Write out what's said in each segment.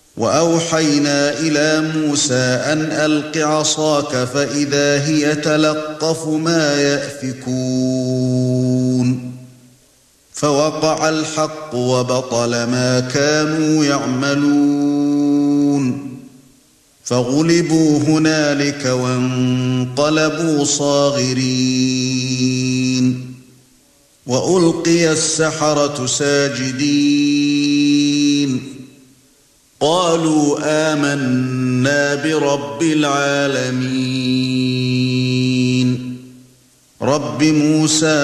وأوحينا إلى موسى أن ألق عصاك فإذا هي تلقف ما يأفكون فوقع الحق وبطل ما كانوا يعملون فغلبوا هنالك وانقلبوا صاغرين وألقي السحرة ساجدين قالوا آمنا برب العالمين رب موسى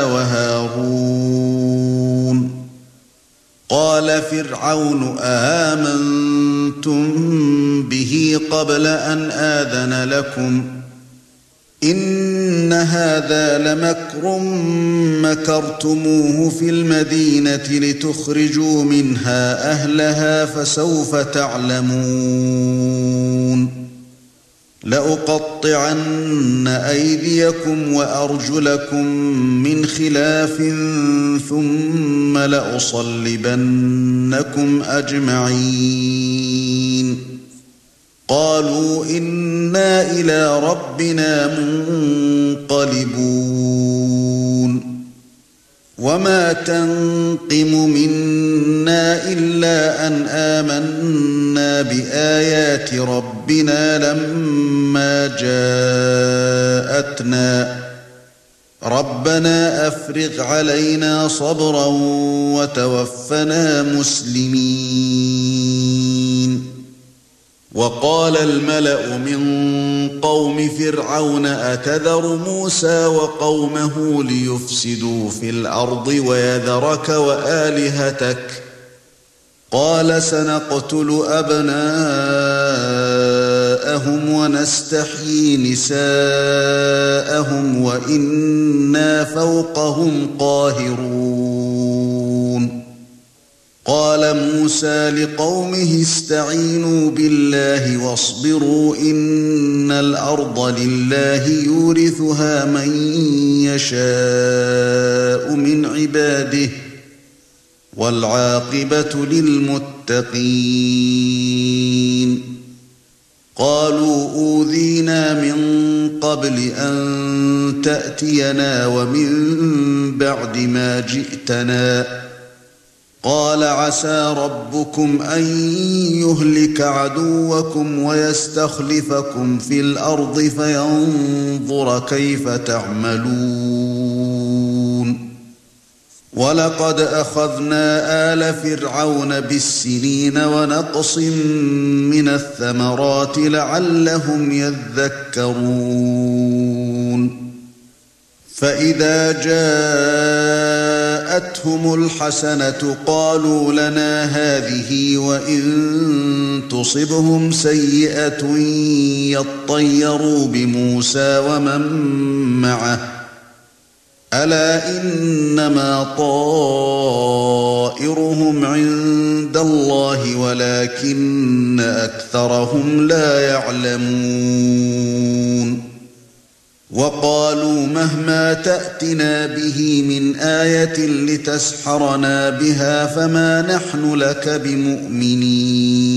وهارون قال فرعون آمنتم به قبل أن آذن لكم إن هذا لمكر مكرتموه في المدينة لتخرجوا منها أهلها فسوف تعلمون لأقطعن أيديكم وأرجلكم من خلاف ثم لأصلبنكم أجمعين قالوا إنا إلى ربنا منقلبون وما تنقم منا إلا أن آمنا بآيات ربنا لما جاءتنا ربنا أفرغ علينا صبرا وتوفنا مسلمين وقال الملأ من قوم فرعون أتذر موسى وقومه ليفسدوا في الأرض ويذرك وآلهتك قال سنقتل أبناءهم ونستحيي نساءهم وإنا فوقهم قاهرون قال موسى لقومه استعينوا بالله واصبروا إن الأرض لله يورثها من يشاء من عباده والعاقبة للمتقين قالوا أوذينا من قبل أن تأتينا ومن بعد ما جئتنا قال عسى ربكم أن يهلك عدوكم ويستخلفكم في الأرض فينظر كيف تعملون ولقد أخذنا آل فرعون بالسنين ونقص من الثمرات لعلهم يذكرون فإذا جاءتهم الحسنة قالوا لنا هذه وإن تصبهم سيئة يطيروا بموسى ومن معه ألا إنما طائرهم عند الله ولكن أكثرهم لا يعلمون وقالوا مهما تأتنا به من آية لتسحرنا بها فما نحن لك بمؤمنين